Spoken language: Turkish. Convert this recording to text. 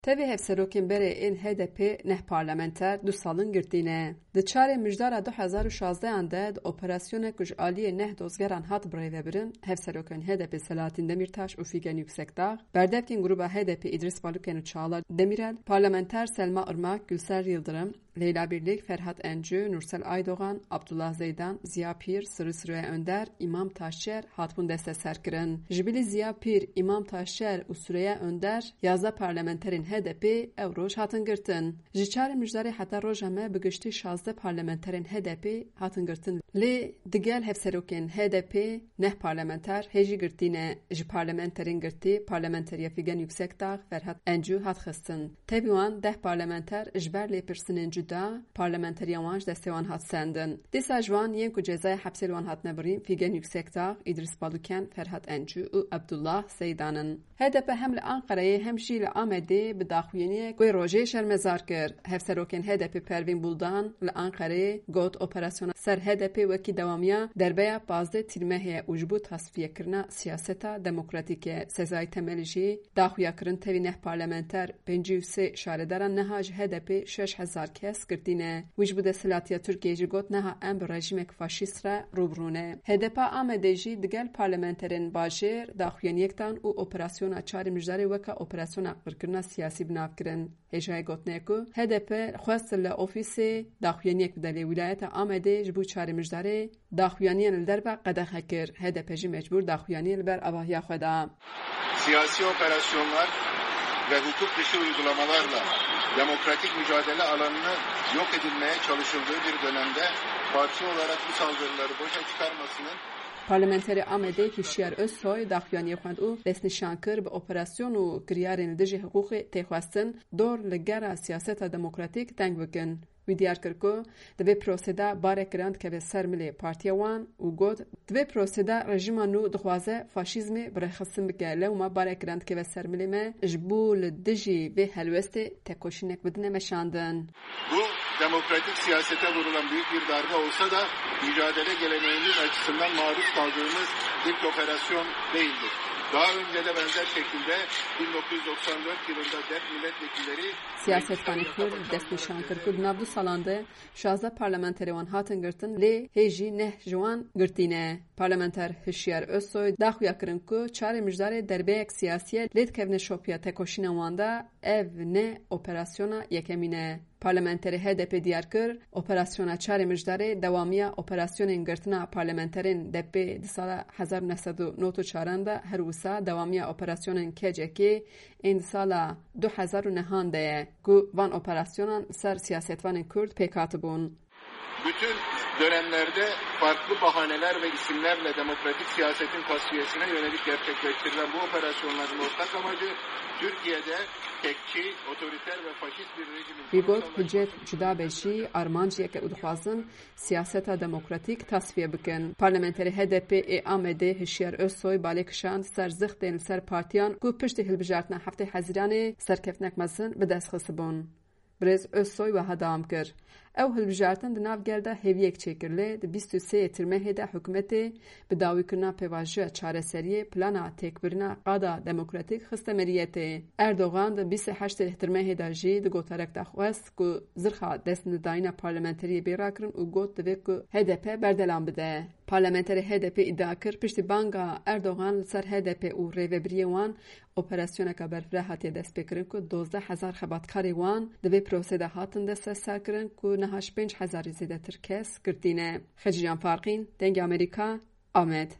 Tevî hevserokên berê ên HDP neh parlamenter du salin girtîne. Di çarê mijdara 2016 de operasyonek ku ji aliyê neh dozgeran hat birêvebirin, hevserokên HDP Selahattin Demirtaş û Figen Yüksekdağ, berdevkên grûpa HDP İdris Baluken û Çağla Demirel, parlamenter Selma Irmak, Gülser Yıldırım, Leyla Birlik, Ferhat Encü, Nursel Aydoğan, Abdullah Zeydan, Ziya Pir, Sırrı Süreyya Önder, İmam Taşçer hatbûn deste serkirin. Ji bilî Ziya Pir, İmam Taşçer û Süreyya Önder yazda parlamenterên HDP ew roj hatin girtin. Ji çarê mijdarê heta roja me bi giştî 16 parlamenterên HDP hatin girtin. Lê digel hevserokên HDP neh parlamenter hêjî girtîne. Ji parlamenterên girtî, parlamenteriya Figen Yüksekdağ, Ferhat Encü hat xistin. Tevî wan 10 parlamenter ji ber lêpirsinên cuda parlamenteriya wan ji destê wan hat sendin. Dîsa ji wan yên ku cezaya hepsê wan hatine birîn Figen Yüksekdağ, İdris Baluken, Ferhat Encü û Abdullah Zeydan'ın. HDP hem li Ankara'yê hem jî li Amedê bi daxuyaniyek wê rojê şermezar kir. Hevserokên HDP Pervîn Buldan li Ankara'yê got operasyona ser HDP wekî dewamiya derbeya 15 tîrmehê û ji bo tasfiyekirina siyaseta demokratîk Sezai Temelî jî daxuyakirin tevî neh parlamenter 53 şaredaran neha ji HDP 6000 kes girtîne. Wî ji bo desthilatiya Tirkiyeyê jî got neha em bi rejîmek faşîst re rûbirûne. HDP Amedê jî digel parlamenterên bajêr daxuyaniyektan û operasyona çarê mijdarê weka operasyona qirkirina siyasî binavkirin. Hêjayê gotine ku HDP xwest li ofîsê daxuyaniyek bide lê wilayeta Amedê ji bo çarê mijdarê daxuyaniyan li derve qedexe kir. HDP jî mecbûr daxuyaniyê li ber avahiya xwe da. Siyasi operasyonlar ve hukuk dışı uygulamalarla demokratik mücadele alanını yok edilmeye çalışıldığı bir dönemde parti olarak bu saldırıları boşa çıkarmasının Parlamenteri Amedê Hişyar Özsoy daxuyaniyê xwend û destnîşan kir bi operasyon û kiryarên li dijî hiqûqê têxwestin dor li gera siyaseta demokratîk teng bikin. Wî diyar kir ku divê proseda barek giran dikeve ser milê partiya wan û got divê proseda rejima nû dixwaze faşîzmê birêxistin bike. Lewma barek giran dikeve ser milê me ji bo li dijî vê helwestê tekoşînek bidine meşandin. Bu demokratik siyasete vurulan büyük bir darbe olsa da mücadele geleneğinin açısından maruz kaldığımız ilk operasyon değildir. Daha önce de benzer şekilde 1994 yılında DEP milletvekilleri siyasetvanê Kurd destnîşan kir ku di nav du salan de 16 parlamenterê wan hatin girtin lê hêjî neh ji wan girtîne. Parlamenter Hişyar Özsoy daxuya kirin ku çarê mijdarê derbeyek siyasiye lê dikevne şopiya tekoşîna wan da ev ne operasyona yekemî ne. Parlamenterê HDP diyar kir operasyona çarê mijdarê dewamiya operasyonên girtina parlamenterên DP di sala 1994 de her wisa dewamiya operasyonên kecekê ên di sala 2009 de ye ku van operasyonan ser siyasetvanên Kurd pêk hatibûn. Bütün dönemlerde farklı bahaneler ve isimlerle demokratik siyasetin tasfiyesine yönelik gerçekleştirilen bu operasyonların ortak amacı Türkiye'de tekçi, otoriter ve faşist bir rejimin... Wî got hicret cuda be jî armanciyeke û dixwazin siyaseta demokratîk tasfiye bikin. Parlamenterê HDP ê Amedê Hişyar Özsoy balê kişand ser zixtên li ser partiyan ku piştî hilbijartina heftê Hezîranê serkeftinek mezin bi dest xistibûn. Birêz Özsoy wiha dawam kir. Ew hilbijartin di nav gel de hêviyek çêkir lê di 23 tîrmehê de hikûmetê bi dawîkirina pêvajiya çareseriyê plana têkbirina qada demokratîk xiste meriyetê. Erdogan di 28 tîrmehê de jî di gotarek de xwest ku zirxa destnedayîna parlamenteriyê bêra kirin û got divê ku HDP berdelan bide. Parlamenterê HDP îdia kir piştî banga Erdogan li ser HDP û rêvebiriyê wan operasyoneka berfireh hatiye destpêkirin ku 12,000 xebatkarê wan divê proseda hatin desteserkirin ku neha 5,000 zêdetir kes girtîne. Xecîyan Farqîn, Dengê Amerîka, Amed.